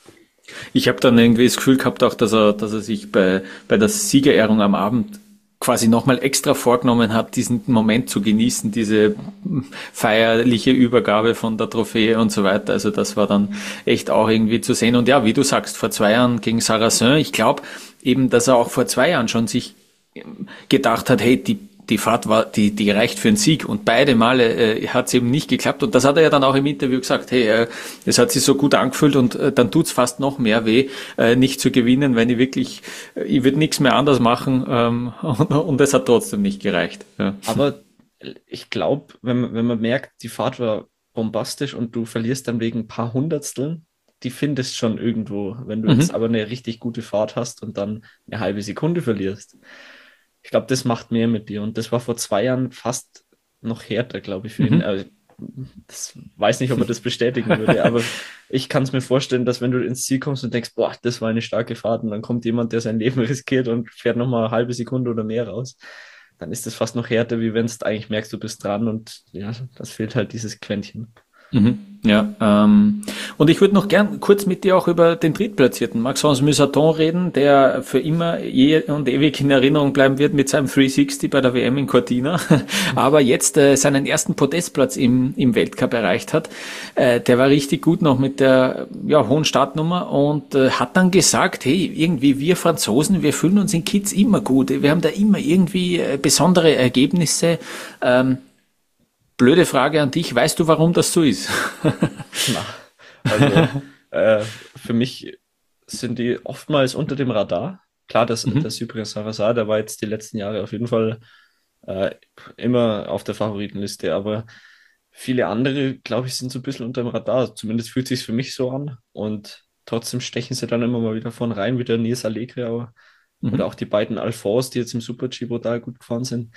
Ich habe dann irgendwie das Gefühl gehabt, auch, dass er sich bei der Siegerehrung am Abend quasi nochmal extra vorgenommen hat, diesen Moment zu genießen, diese feierliche Übergabe von der Trophäe und so weiter. Also das war dann echt auch irgendwie zu sehen. Und ja, wie du sagst, vor 2 Jahren gegen Sarrazin, ich glaube eben, dass er auch vor 2 Jahren schon sich gedacht hat, hey, die Fahrt war, die reicht für einen Sieg und beide Male hat es eben nicht geklappt und das hat er ja dann auch im Interview gesagt, hey, es hat sich so gut angefühlt und dann tut's fast noch mehr weh, nicht zu gewinnen, wenn ich würde nichts mehr anders machen und es hat trotzdem nicht gereicht. Ja. Aber ich glaube, wenn man merkt, die Fahrt war bombastisch und du verlierst dann wegen ein paar Hundertsteln, die findest schon irgendwo, wenn du jetzt Mhm. aber eine richtig gute Fahrt hast und dann eine halbe Sekunde verlierst. Ich glaube, das macht mehr mit dir. Und das war vor 2 Jahren fast noch härter, glaube ich, für ihn. Mhm. Das weiß nicht, ob er das bestätigen würde, aber ich kann es mir vorstellen, dass wenn du ins Ziel kommst und denkst, boah, das war eine starke Fahrt und dann kommt jemand, der sein Leben riskiert und fährt nochmal eine halbe Sekunde oder mehr raus, dann ist das fast noch härter, wie wenn du eigentlich merkst, du bist dran und ja, das fehlt halt dieses Quäntchen. Mhm. Ja, und ich würde noch gern kurz mit dir auch über den Drittplatzierten Maxence Musaton reden, der für immer je und ewig in Erinnerung bleiben wird mit seinem 360 bei der WM in Cortina, aber jetzt seinen ersten Podestplatz im Weltcup erreicht hat. Der war richtig gut noch mit der hohen Startnummer und hat dann gesagt, hey, irgendwie wir Franzosen, wir fühlen uns in Kids immer gut, wir haben da immer irgendwie besondere Ergebnisse. Blöde Frage an dich, weißt du, warum das so ist? Na, also für mich sind die oftmals unter dem Radar. Klar, das Mhm. Cyprien Sarrazin, der war jetzt die letzten Jahre auf jeden Fall äh, immer auf der Favoritenliste, aber viele andere, glaube ich, sind so ein bisschen unter dem Radar. Zumindest fühlt sich für mich so an. Und trotzdem stechen sie dann immer mal wieder vorn rein, wie der Nils Allegri oder Mhm. auch die beiden Alphons, die jetzt im Super-G brutal gut gefahren sind.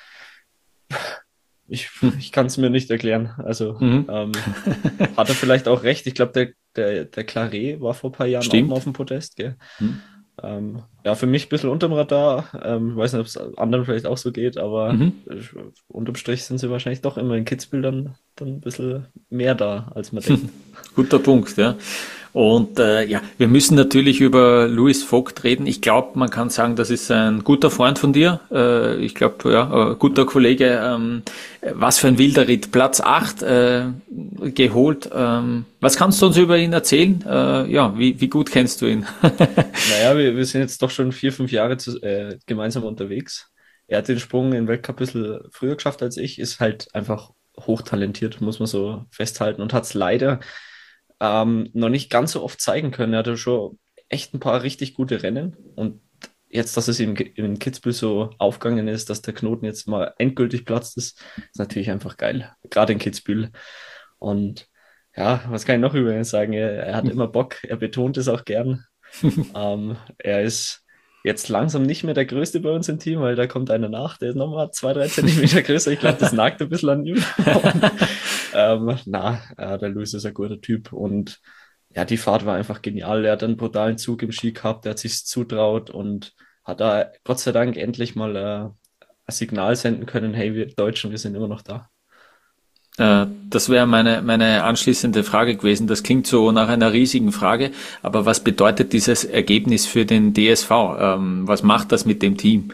Ich kann es mir nicht erklären. Also Mhm. hat er vielleicht auch recht. Ich glaube, der Claret war vor ein paar Jahren auch mal auf Stimmt. dem Podest, gell? Mhm. Ja, für mich ein bisschen unterm Radar. Weiß nicht, ob es anderen vielleicht auch so geht, aber Mhm. unterm Strich sind sie wahrscheinlich doch immer in Kitzbühel dann ein bisschen mehr da, als man denkt. Guter Punkt, ja. Und ja, wir müssen natürlich über Louis Vogt reden. Ich glaube, man kann sagen, das ist ein guter Freund von dir. Ich glaube, ja, guter Kollege. Was für ein wilder Ritt. Platz 8 geholt. Was kannst du uns über ihn erzählen? Ja, wie gut kennst du ihn? Naja, wir sind jetzt doch schon 4, 5 Jahre gemeinsam unterwegs. Er hat den Sprung in den Weltcup ein bisschen früher geschafft als ich, ist halt einfach hochtalentiert, muss man so festhalten, und hat es leider noch nicht ganz so oft zeigen können. Er hatte schon echt ein paar richtig gute Rennen und jetzt, dass es in Kitzbühel so aufgegangen ist, dass der Knoten jetzt mal endgültig platzt ist natürlich einfach geil. Gerade in Kitzbühel. Und ja, was kann ich noch über ihn sagen? Er hat immer Bock, er betont es auch gern. Er ist jetzt langsam nicht mehr der Größte bei uns im Team, weil da kommt einer nach, der ist nochmal 2, 3 Zentimeter größer. Ich glaube, das nagt ein bisschen an ihm. Und, der Luis ist ein guter Typ und ja, die Fahrt war einfach genial. Er hat einen brutalen Zug im Ski gehabt, der hat sich zutraut und hat da Gott sei Dank endlich mal ein Signal senden können, hey, wir Deutschen, wir sind immer noch da. Das wäre meine anschließende Frage gewesen. Das klingt so nach einer riesigen Frage, aber was bedeutet dieses Ergebnis für den DSV? Was macht das mit dem Team?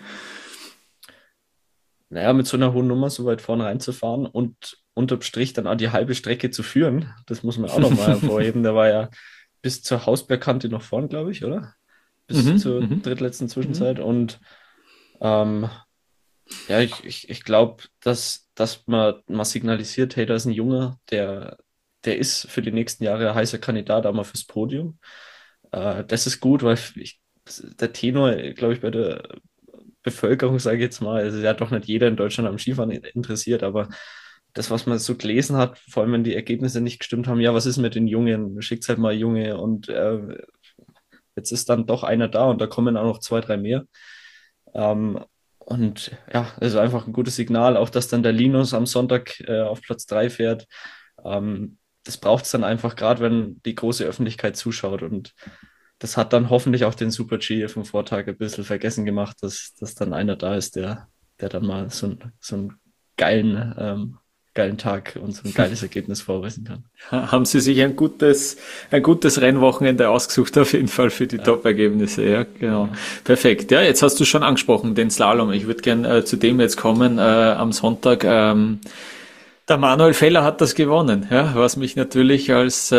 Naja, mit so einer hohen Nummer so weit vorne reinzufahren und unterm Strich dann auch die halbe Strecke zu führen, das muss man auch nochmal hervorheben. Der war ja bis zur Hausbergkante noch vorn, glaube ich, oder? Bis Mhm, zur mhm, drittletzten mhm. Zwischenzeit. Und ähm, ja, ich glaube, dass man signalisiert, hey, da ist ein Junge, der ist für die nächsten Jahre ein heißer Kandidat auch mal fürs Podium. Das ist gut, weil der Tenor, glaube ich, bei der Bevölkerung, sage ich jetzt mal, also ja doch nicht jeder in Deutschland am Skifahren interessiert, aber das, was man so gelesen hat, vor allem wenn die Ergebnisse nicht gestimmt haben, ja, was ist mit den Jungen? Schickt halt mal Junge und jetzt ist dann doch einer da und da kommen auch noch 2, 3 mehr. Ähm, Und ja, also einfach ein gutes Signal, auch dass dann der Linus am Sonntag auf Platz 3 fährt. Das braucht es dann einfach, gerade wenn die große Öffentlichkeit zuschaut. Und das hat dann hoffentlich auch den Super-G vom Vortag ein bisschen vergessen gemacht, dass dann einer da ist, der dann mal so einen geilen Tag und so ein geiles Ergebnis vorweisen kann. Haben Sie sich ein gutes Rennwochenende ausgesucht, auf jeden Fall für die Top-Ergebnisse. Ja, genau. Perfekt. Ja, jetzt hast du schon angesprochen, den Slalom. Ich würde gern zu dem jetzt kommen, am Sonntag. Der Manuel Feller hat das gewonnen, ja, was mich natürlich als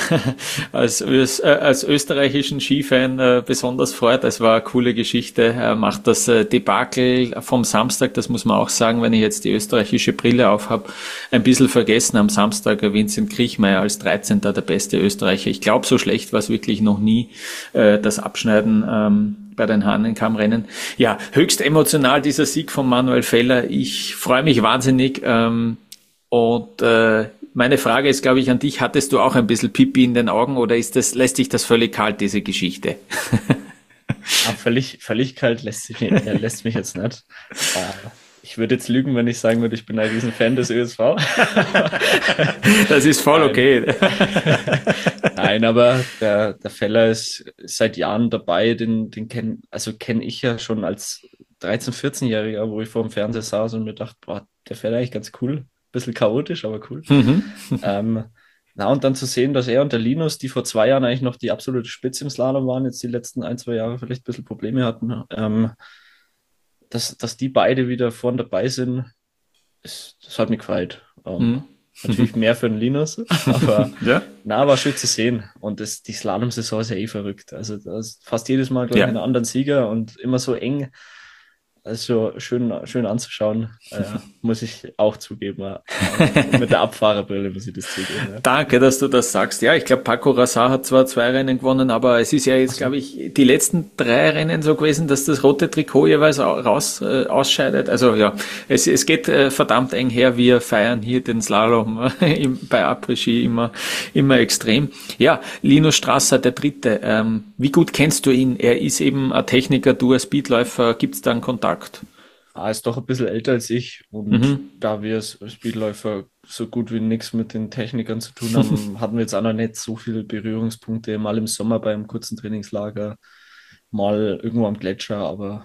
österreichischen Skifan besonders freut. Es war eine coole Geschichte. Er macht das Debakel vom Samstag, das muss man auch sagen, wenn ich jetzt die österreichische Brille aufhab, ein bisschen vergessen. Am Samstag Vincent Kriechmeier als 13. der beste Österreicher. Ich glaube, so schlecht war es wirklich noch nie, das Abschneiden bei den Hahnenkammrennen. Ja, höchst emotional dieser Sieg von Manuel Feller. Ich freue mich wahnsinnig. Und meine Frage ist, glaube ich, an dich, hattest du auch ein bisschen Pipi in den Augen oder lässt dich das völlig kalt, diese Geschichte? Völlig kalt lässt mich jetzt nicht. Ich würde jetzt lügen, wenn ich sagen würde, ich bin ein Riesenfan des ÖSV. Das ist voll okay. Nein, aber der Feller ist seit Jahren dabei, den kenne ich ja schon als 13-, 14-Jähriger, wo ich vor dem Fernseher saß und mir dachte, boah, der Feller eigentlich ganz cool. Bisschen chaotisch, aber cool. Und dann zu sehen, dass er und der Linus, die vor 2 Jahren eigentlich noch die absolute Spitze im Slalom waren, jetzt die letzten 1, 2 Jahre vielleicht ein bisschen Probleme hatten, dass die beide wieder vorn dabei sind, das hat mich gefreut. Natürlich mehr für den Linus, aber war schön zu sehen. Und die Slalom-Saison ist ja eh verrückt. Also da ist fast jedes Mal, glaube ich, einen anderen Sieger und immer so eng. Also schön anzuschauen, muss ich auch zugeben. Mit der Abfahrerbrille muss ich das zugeben. Ja. Danke, dass du das sagst. Ja, ich glaube, Paco Rassar hat zwar 2 Rennen gewonnen, aber es ist ja jetzt, glaube ich, die letzten 3 Rennen so gewesen, dass das rote Trikot jeweils ausscheidet. Also ja, es geht verdammt eng her. Wir feiern hier den Slalom bei Après-Ski immer extrem. Ja, Linus Strasser, der Dritte. Wie gut kennst du ihn? Er ist eben ein Techniker, du ein Speedläufer. Gibt's da einen Kontakt? Er ist doch ein bisschen älter als ich und da wir als Speedläufer so gut wie nichts mit den Technikern zu tun haben, hatten wir jetzt auch noch nicht so viele Berührungspunkte, mal im Sommer beim kurzen Trainingslager, mal irgendwo am Gletscher, aber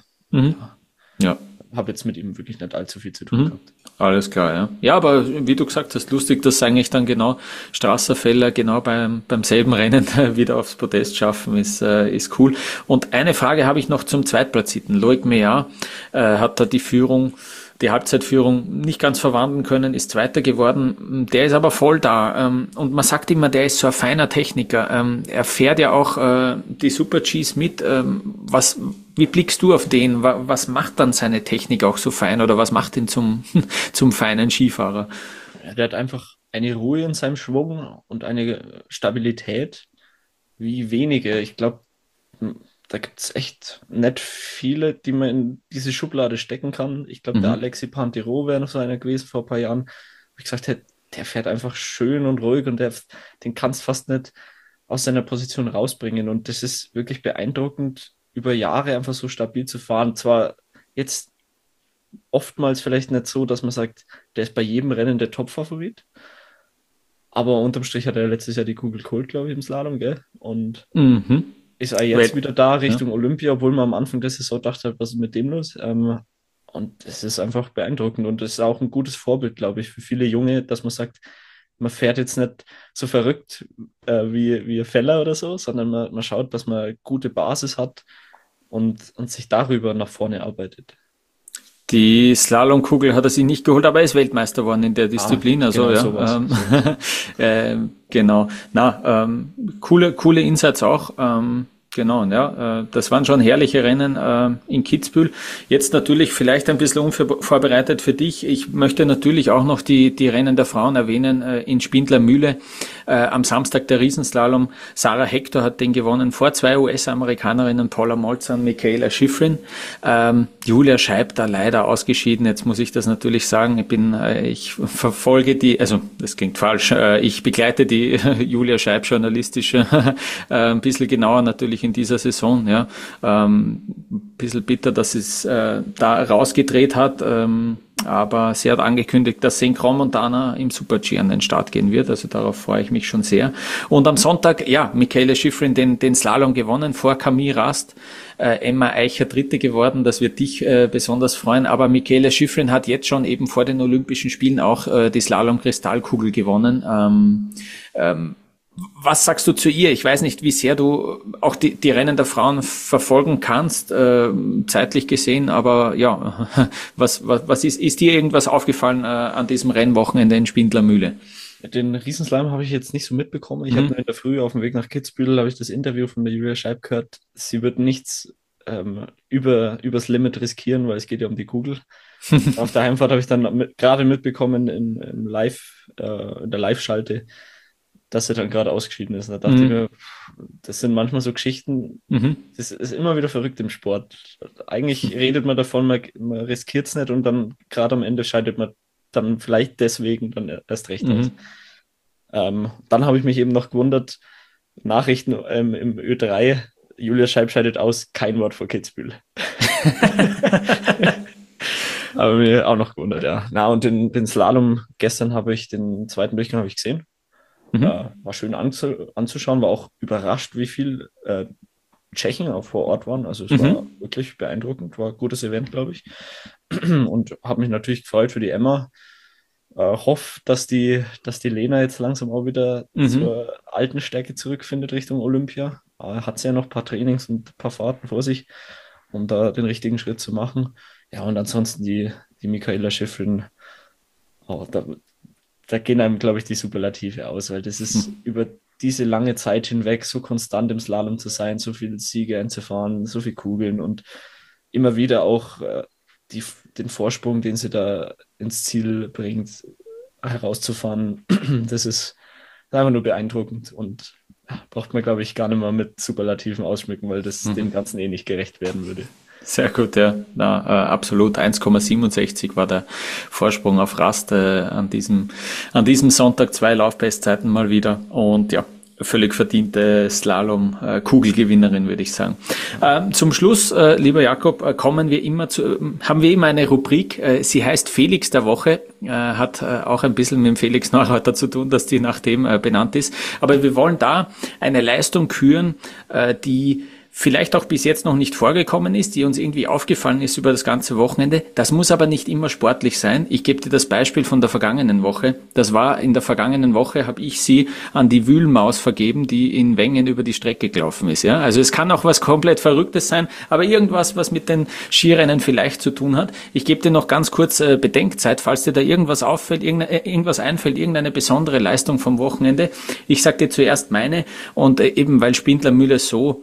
habe jetzt mit ihm wirklich nicht allzu viel zu tun gehabt. Alles klar, ja. Ja, aber wie du gesagt hast, lustig, dass eigentlich dann genau Strasser-Feller genau beim selben Rennen wieder aufs Podest schaffen, ist cool. Und eine Frage habe ich noch zum Zweitplatzierten. Loic Meillard hat da die Halbzeitführung nicht ganz verwandeln können, ist Zweiter geworden. Der ist aber voll da. Und man sagt immer, der ist so ein feiner Techniker. Er fährt ja auch die Super-Gs mit. Wie blickst du auf den? Was macht dann seine Technik auch so fein oder was macht ihn zum feinen Skifahrer? Ja, der hat einfach eine Ruhe in seinem Schwung und eine Stabilität wie wenige. Ich glaube, da gibt es echt nicht viele, die man in diese Schublade stecken kann. Ich glaube, der Alexis Pinturault wäre noch so einer gewesen vor ein paar Jahren, wo ich gesagt hätte, der fährt einfach schön und ruhig und den kannst fast nicht aus seiner Position rausbringen. Und das ist wirklich beeindruckend, über Jahre einfach so stabil zu fahren. Zwar jetzt oftmals vielleicht nicht so, dass man sagt, der ist bei jedem Rennen der Top-Favorit, aber unterm Strich hat er letztes Jahr die Kugel geholt, glaube ich, im Slalom, gell? Und ist er jetzt wieder da Richtung Olympia, obwohl man am Anfang der Saison dachte, was ist mit dem los? Und es ist einfach beeindruckend und es ist auch ein gutes Vorbild, glaube ich, für viele Junge, dass man sagt, man fährt jetzt nicht so verrückt wie Feller oder so, sondern man schaut, dass man eine gute Basis hat und sich darüber nach vorne arbeitet. Die Slalomkugel hat er sich nicht geholt, aber er ist Weltmeister geworden in der Disziplin. Also genau. Coole Insights auch. Genau, ja, das waren schon herrliche Rennen in Kitzbühel. Jetzt natürlich vielleicht ein bisschen unvorbereitet für dich. Ich möchte natürlich auch noch die Rennen der Frauen erwähnen in Spindlermühle. Am Samstag der Riesenslalom. Sarah Hector hat den gewonnen vor 2 US-Amerikanerinnen, Paula Molzer und Michaela Schifrin. Julia Scheib da leider ausgeschieden. Jetzt muss ich das natürlich sagen. Ich verfolge also das klingt falsch. Ich begleite die Julia Scheib journalistisch ein bisschen genauer natürlich in dieser Saison. Ja, bisschen bitter, dass es da rausgedreht hat, aber sie hat angekündigt, dass sie in Grand Montana im Super-G an den Start gehen wird. Also darauf freue ich mich schon sehr. Und am Sonntag, ja, Michaela Schifrin den Slalom gewonnen vor Camille Rast. Emma Eicher Dritte geworden, das wird dich besonders freuen, aber Michaela Schifrin hat jetzt schon eben vor den Olympischen Spielen auch die Slalom-Kristallkugel gewonnen. Was sagst du zu ihr? Ich weiß nicht, wie sehr du auch die Rennen der Frauen verfolgen kannst, zeitlich gesehen, aber ja, was ist dir irgendwas aufgefallen an diesem Rennwochenende in Spindlermühle? Den Riesenslalom habe ich jetzt nicht so mitbekommen. Ich habe nur in der Früh auf dem Weg nach Kitzbühel habe ich das Interview von der Julia Scheib gehört. Sie wird nichts übers Limit riskieren, weil es geht ja um die Kugel. Auf der Heimfahrt habe ich dann gerade mitbekommen in der Live-Schalte, dass er dann gerade ausgeschieden ist. Und da dachte ich mir, das sind manchmal so Geschichten, das ist immer wieder verrückt im Sport. Eigentlich redet man davon, man riskiert es nicht und dann gerade am Ende scheidet man dann vielleicht deswegen dann erst recht aus. Dann habe ich mich eben noch gewundert, Nachrichten im Ö3, Julia Scheib scheidet aus, kein Wort vor Kitzbühel. Aber mir auch noch gewundert, ja. Na, und den Slalom gestern den zweiten Durchgang habe ich gesehen. War schön anzuschauen, war auch überrascht, wie viel Tschechen auch vor Ort waren. Also es war wirklich beeindruckend, war ein gutes Event, glaube ich. Und habe mich natürlich gefreut für die Emma. Hoffe, dass die Lena jetzt langsam auch wieder zur alten Stärke zurückfindet Richtung Olympia. Hat sie ja noch ein paar Trainings und ein paar Fahrten vor sich, um da den richtigen Schritt zu machen. Ja, und ansonsten die Michaela Schifrin, da gehen einem, glaube ich, die Superlative aus, weil das ist über diese lange Zeit hinweg so konstant im Slalom zu sein, so viele Siege einzufahren, so viele Kugeln und immer wieder auch den Vorsprung, den sie da ins Ziel bringt, herauszufahren. Das ist einfach nur beeindruckend und braucht man, glaube ich, gar nicht mal mit Superlativen ausschmücken, weil das dem Ganzen eh nicht gerecht werden würde. Sehr gut, ja. Absolut. 1,67 war der Vorsprung auf Rast an diesem Sonntag, 2 Laufbestzeiten mal wieder. Und ja, völlig verdiente Slalom-Kugelgewinnerin, würde ich sagen. Zum Schluss, lieber Jakob, haben wir immer eine Rubrik, sie heißt Felix der Woche, hat auch ein bisschen mit dem Felix Neureuter zu tun, dass die nach dem benannt ist. Aber wir wollen da eine Leistung küren, die vielleicht auch bis jetzt noch nicht vorgekommen ist, die uns irgendwie aufgefallen ist über das ganze Wochenende. Das muss aber nicht immer sportlich sein. Ich gebe dir das Beispiel von der vergangenen Woche. Das war in der vergangenen Woche, habe ich sie an die Wühlmaus vergeben, die in Wengen über die Strecke gelaufen ist. Ja, also es kann auch was komplett Verrücktes sein, aber irgendwas, was mit den Skirennen vielleicht zu tun hat. Ich gebe dir noch ganz kurz Bedenkzeit, falls dir da irgendwas auffällt, irgendwas einfällt, irgendeine besondere Leistung vom Wochenende. Ich sage dir zuerst meine und eben weil Spindlermühle so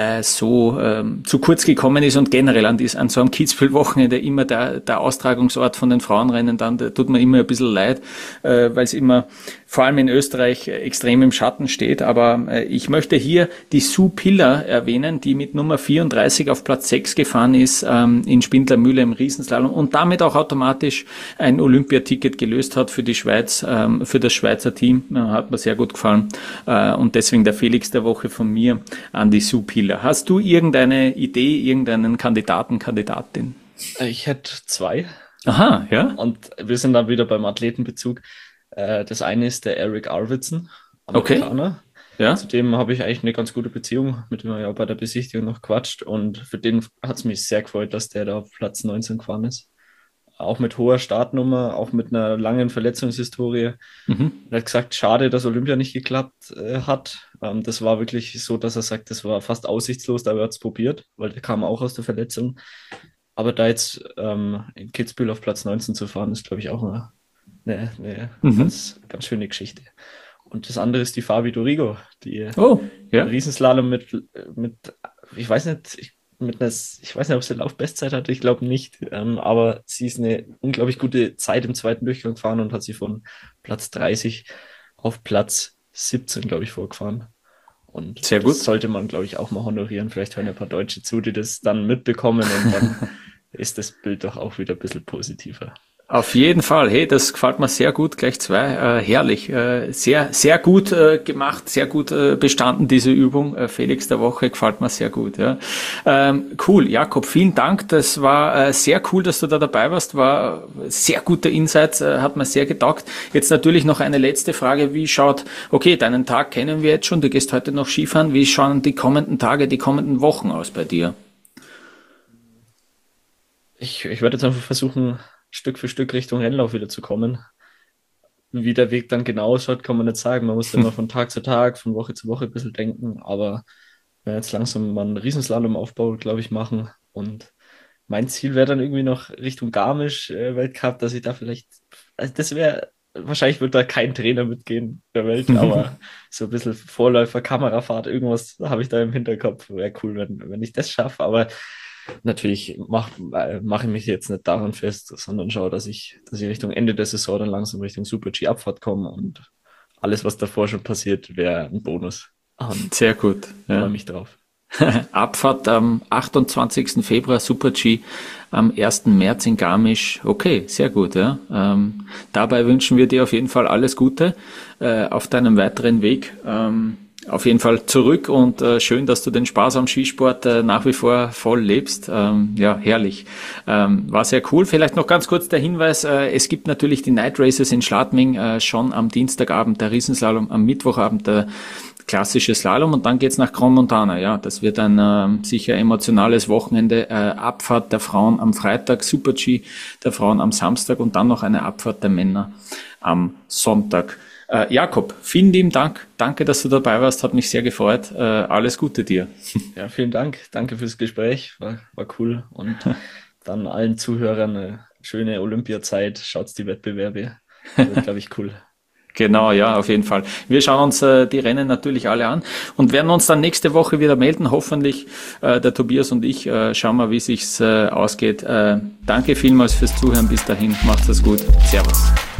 zu kurz gekommen ist und generell an so einem Kitzbühel-Wochenende immer der Austragungsort von den Frauenrennen dann, da tut mir immer ein bisschen leid, weil es immer vor allem in Österreich extrem im Schatten steht. Aber ich möchte hier die Sue Piller erwähnen, die mit Nummer 34 auf Platz 6 gefahren ist in Spindlermühle im Riesenslalom und damit auch automatisch ein Olympiaticket gelöst hat für die Schweiz, für das Schweizer Team. Hat mir sehr gut gefallen. Und deswegen der Felix der Woche von mir an die Sue Piller. Hast du irgendeine Idee, irgendeinen Kandidatin? Ich hätte 2. Aha, ja. Und wir sind dann wieder beim Athletenbezug. Das eine ist der Eric Arvidsson, Amerikaner. Okay. Ja. Zudem habe ich eigentlich eine ganz gute Beziehung, mit dem wir ja bei der Besichtigung noch quatscht. Und für den hat es mich sehr gefreut, dass der da auf Platz 19 gefahren ist. Auch mit hoher Startnummer, auch mit einer langen Verletzungshistorie. Er hat gesagt, schade, dass Olympia nicht geklappt hat. Das war wirklich so, dass er sagt, das war fast aussichtslos, aber er hat es probiert, weil der kam auch aus der Verletzung. Aber da jetzt in Kitzbühel auf Platz 19 zu fahren, ist, glaube ich, auch eine ganz schöne Geschichte. Und das andere ist die Fabi Dorigo, die Riesenslalom mit ich weiß nicht, ob sie Laufbestzeit hatte, ich glaube nicht, aber sie ist eine unglaublich gute Zeit im zweiten Durchgang gefahren und hat sie von Platz 30 auf Platz 17, glaube ich, vorgefahren. Und sehr gut. Das sollte man, glaube ich, auch mal honorieren. Vielleicht hören ein paar Deutsche zu, die das dann mitbekommen und dann ist das Bild doch auch wieder ein bisschen positiver. Auf jeden Fall. Hey, das gefällt mir sehr gut. Gleich 2. Herrlich. Sehr, sehr gut gemacht. Sehr gut bestanden, diese Übung. Felix der Woche gefällt mir sehr gut. Ja. Cool. Jakob, vielen Dank. Das war sehr cool, dass du da dabei warst. War sehr guter Insight. Hat mir sehr getaugt. Jetzt natürlich noch eine letzte Frage. Wie schaut, okay, deinen Tag kennen wir jetzt schon. Du gehst heute noch Skifahren. Wie schauen die kommenden Tage, die kommenden Wochen aus bei dir? Ich werde jetzt einfach versuchen, Stück für Stück Richtung Rennlauf wieder zu kommen. Wie der Weg dann genau ausschaut, kann man nicht sagen. Man muss immer von Tag zu Tag, von Woche zu Woche ein bisschen denken. Aber ich werde jetzt langsam mal einen Riesenslalom-Aufbau, glaube ich, machen. Und mein Ziel wäre dann irgendwie noch Richtung Garmisch Weltcup, dass ich da vielleicht, also das wäre, wahrscheinlich wird da kein Trainer mitgehen der Welt, aber so ein bisschen Vorläufer, Kamerafahrt, irgendwas habe ich da im Hinterkopf. Wäre cool, wenn ich das schaffe. Aber natürlich mache ich mich jetzt nicht daran fest, sondern schaue, dass ich Richtung Ende der Saison dann langsam Richtung Super-G-Abfahrt komme und alles, was davor schon passiert, wäre ein Bonus. Und Sehr gut. freue Ja. mich drauf. Abfahrt am 28. Februar, Super-G, am 1. März in Garmisch. Okay, sehr gut. Ja. Dabei wünschen wir dir auf jeden Fall alles Gute auf deinem weiteren Weg. Auf jeden Fall zurück und schön, dass du den Spaß am Skisport nach wie vor voll lebst. Ja, herrlich. War sehr cool. Vielleicht noch ganz kurz der Hinweis, es gibt natürlich die Night Races in Schladming schon am Dienstagabend der Riesenslalom, am Mittwochabend der klassische Slalom und dann geht's nach Crans-Montana. Ja, das wird ein sicher emotionales Wochenende. Abfahrt der Frauen am Freitag, Super-G der Frauen am Samstag und dann noch eine Abfahrt der Männer am Sonntag. Jakob, vielen lieben Dank. Danke, dass du dabei warst. Hat mich sehr gefreut. Alles Gute dir. Ja, vielen Dank. Danke fürs Gespräch. War cool. Und dann allen Zuhörern eine schöne Olympiazeit. Schaut die Wettbewerbe. Wird, glaube ich, cool. Genau, ja, auf jeden Fall. Wir schauen uns die Rennen natürlich alle an und werden uns dann nächste Woche wieder melden. Hoffentlich der Tobias und ich. Schauen wir, wie sich's ausgeht. Danke vielmals fürs Zuhören. Bis dahin. Macht's es gut. Servus.